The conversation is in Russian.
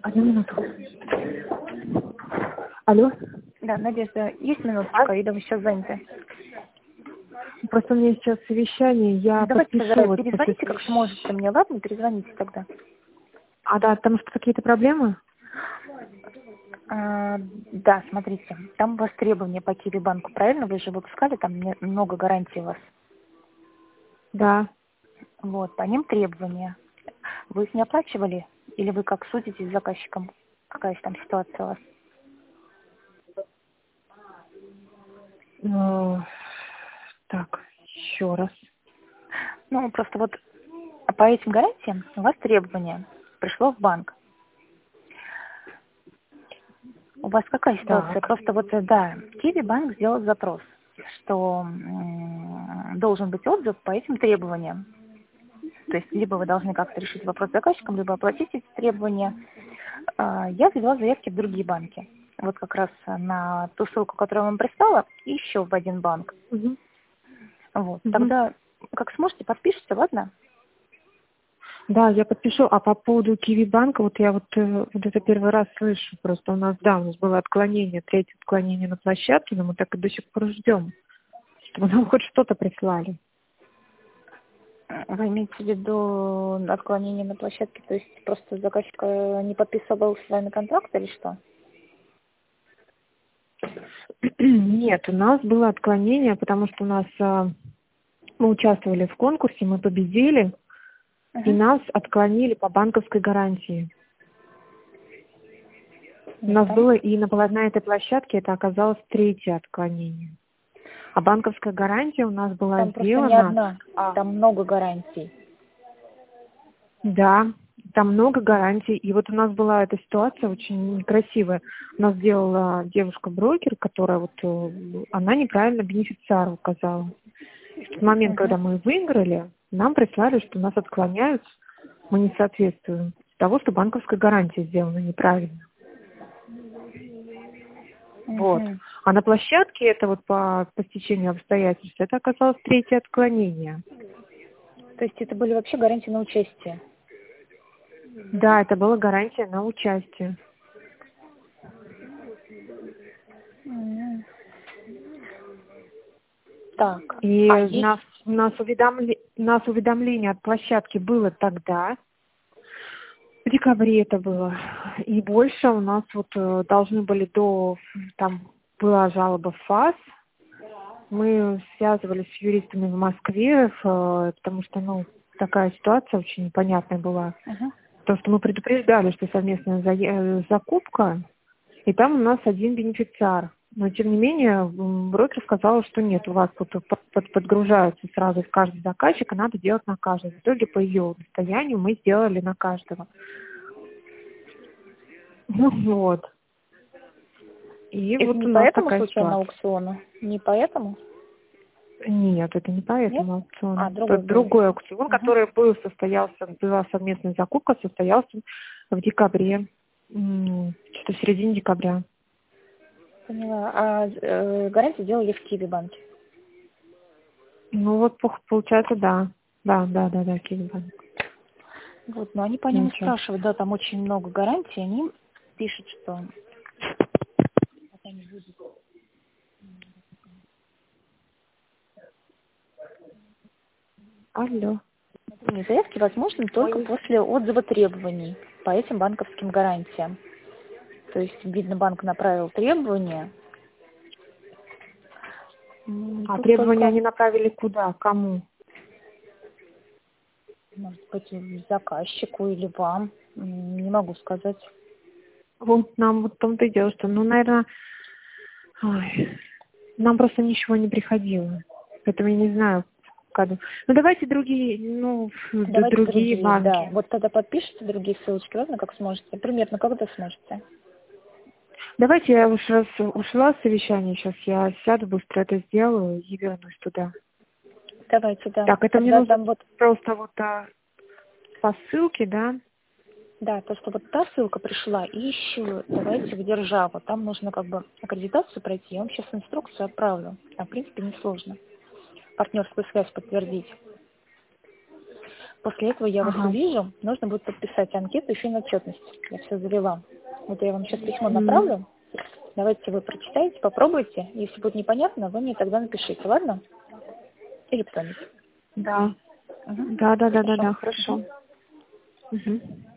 Одну минуту. Алло? Да, Надежда, есть минуточка, или вы сейчас заняты? Просто у меня сейчас совещание, я Давайте подпишу тогда вот перезвоните, после как сможете мне, ладно? Перезвоните тогда. А, да, там что, какие-то проблемы? Да, смотрите, там у вас требования по Киви-банку, правильно? Вы же выпускали, там много гарантий у вас. Да. Вот, по ним требования. Вы их не оплачивали? Или вы как судитесь с заказчиком? Какая же там ситуация у вас? Так, еще раз. Ну, просто вот по этим гарантиям у вас требования. Пришло в банк. У вас какая ситуация? Так. Просто вот, да, Киви-банк сделал запрос, что должен быть отзыв по этим требованиям. То есть либо вы должны как-то решить вопрос с заказчиком, либо оплатить эти требования. Я ввела заявки в другие банки. Вот как раз на ту ссылку, которую я вам прислала, и еще в один банк. Угу. Вот. Угу. Тогда, как сможете, подпишите, ладно? Да, я подпишу. А по поводу Киви-банка, вот я вот это первый раз слышу. Просто у нас было отклонение, третье отклонение на площадке, но мы так и до сих пор ждем, чтобы нам хоть что-то прислали. Вы имеете в виду отклонение на площадке, то есть просто заказчик не подписывал с вами контракт или что? Нет, у нас было отклонение, потому что у нас мы участвовали в конкурсе, мы победили, и нас отклонили по банковской гарантии. У нас было и на этой площадке это оказалось третье отклонение. А банковская гарантия у нас была Там просто не сделана... одна, там много гарантий. Да, там много гарантий. И вот у нас была эта ситуация очень некрасивая. У нас сделала девушка-брокер, которая она неправильно бенефициар указала. И в тот момент, когда мы выиграли, нам прислали, что нас отклоняют, мы не соответствуем того, что банковская гарантия сделана неправильно. Вот. А на площадке это вот по стечению обстоятельств, это оказалось третье отклонение. То есть это были вообще гарантии на участие? Да, это была гарантия на участие. Так. И нас уведомление от площадки было тогда, в декабре это было. И больше у нас должны были там была жалоба в ФАС. Мы связывались с юристами в Москве, потому что, такая ситуация очень непонятная была. Потому что мы предупреждали, что совместная закупка, и там у нас один бенефициар. Но, тем не менее, брокер сказал, что нет, у вас подгружаются сразу в каждый заказчик, и надо делать на каждого. В итоге по ее настоянию мы сделали на каждого. Вот. И это вот не у по нас этому такая случайно ситуация. аукциону? Не поэтому? Нет, это не по этому аукциону. Другой Это другой аукцион, который была совместная закупка, состоялся в декабре, что-то в середине декабря. Поняла. А гарантию делали в Киви-банке? Получается, да. Да, Киви-банк. Вот, но они по нему спрашивают, да, там очень много гарантий, они пишут, что пока не будет. Алло. Заявки возможны только после отзыва требований по этим банковским гарантиям. То есть, видно, банк направил требования. А Тут требования они направили куда? Кому? Может быть, заказчику или вам. Не могу сказать. Вот нам в том-то и дело, что, наверное, нам просто ничего не приходило. Поэтому я не знаю, когда. Давайте другие, другие банки. Да. Вот тогда подпишите другие ссылочки, ладно, как сможете. Примерно когда сможете. Давайте я уж раз ушла с совещания, сейчас я сяду, быстро это сделаю и вернусь туда. Давайте, да. Так, это мне нужно просто по ссылке, да? Да, то, что та ссылка пришла, и еще давайте в Державу. Там нужно аккредитацию пройти. Я вам сейчас инструкцию отправлю. Там, в принципе, несложно. Партнерскую связь подтвердить. После этого я вас Ага. увижу, нужно будет подписать анкету, еще и на отчетность. Я все завела. Вот я вам сейчас письмо направлю. Давайте вы прочитайте, попробуйте. Если будет непонятно, вы мне тогда напишите, ладно? Или кто-нибудь. Да. Угу. Да, хорошо. Угу.